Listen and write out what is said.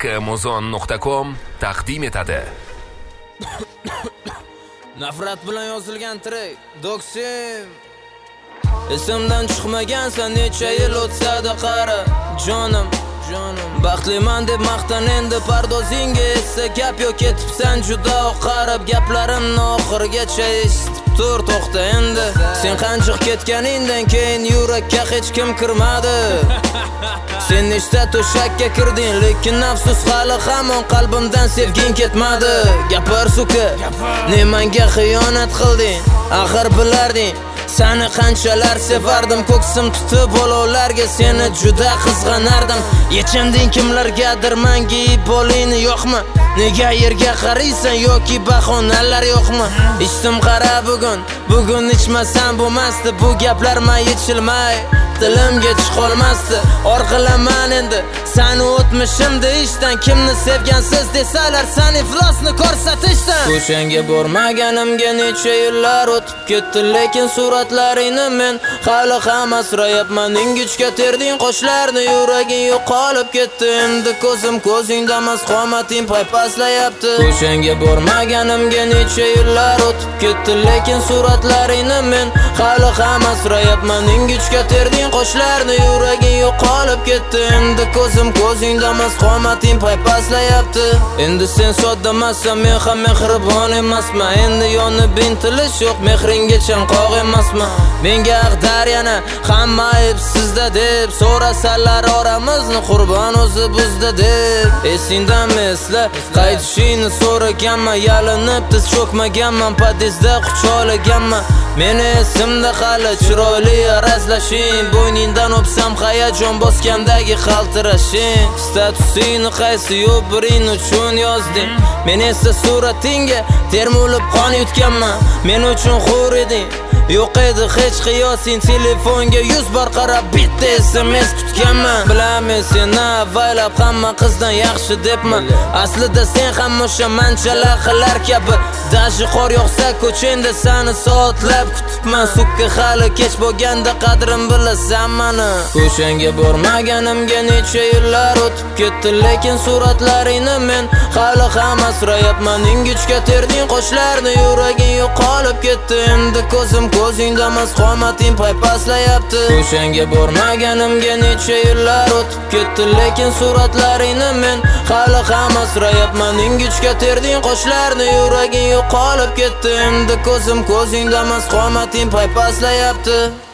Amazon.com taqdim etadi. Nafrat bilan yozilgan trek Doksim. Esimdan chiqmagansan necha yil o'tsa-da qara jonim baxtliman deb maqtan endi pardozingga esa gap yo'q ketibsan juda qarab gaplarimni oxirigacha eshitib tur to'xta endi sen qanchiq ketganingdan keyin yurakka hech kim kirmadi sen nechta to'shakka kirding lekin afsus hali hamon qalbimdan sevging ketmadi gapir suka ne menga xiyonat qilding axir bilarding seni qanchalar sevardim ko'ksim tutib olovlarga seni juda qizg'anardim yechinding kimlargadir menga ibolingni yo'qmi nega yerga qaraysan yoki bahonalar yo'qmi ichdim qara bugun ichmasam bo'lmasdi bu gaplar men yechilmay dilimga chiqolmasdi orqalaman endi seni o'tmishimda ishdan kimni sevgansiz desalar sen iflosni ko'rsatishdan o'shanga bormaganimga necha yillar o'tib ketdi lekin suratlaringni men hali ham asrayapman ingichka terding qo'shlarni yuraging yo'qolib ketdi endi ko'zim ko'zingda emas qomating paypaslayapti o'shanga bormaganimga necha yillar o'tib ketdi lekin suratlaringni men hali ham asrayapman ingichka terding qo'shlarni yuraging yo'qolib ketdi endi ko'zim ko'zingda emas qomating paypaslayapti endi sen soddamasan men ham mehribon emasman endi yonib intilish yo'q mehringga chanqoq emasman menga ag'dar yana hamma ayb sizda deb so'rasalar oramizni qurbon o'zi buzdi deb esingdanmi esla qaytishingni so'raganman yalinib tiz cho'kmaganman podizda quchoqlaganman meni esimda hali chiroyli arazlashing bo'yningdan o'psam hayajon bosgandagi qaltirashing statusingni qaysi yo'q biring uchun yozding men esa suratingga termulib qon yutganman men uchun xur eding yo'q edi hech qiyosing telefonga 100 bor qarab bitta SMS kutganman bilaman seni avvalab hamma qizdan yaxshi debman aslida sen ham o'sha manchalaqilar kabi dashi qor yog'sa ko'changda seni soatlab kutibman sukka hali kech bo'lganda qadrim bilasan mani o'shanga bormaganimga necha yillar o'tib ketdi lekin suratlaringni men hali ham asrayapman ingichka terding qo'shlarni yuraging yo'qolib ketdi endi ko'zim ko'zingda emas qomating paypaslayapti o'shanga bormaganimga necha yillar o'tib ketdi lekin suratlaringni men hali ham asrayapman ingichka terding qo'shlarni yuraging yo'qolib ketdi endi ko'zim ko'zingda emas qomating paypaslayapti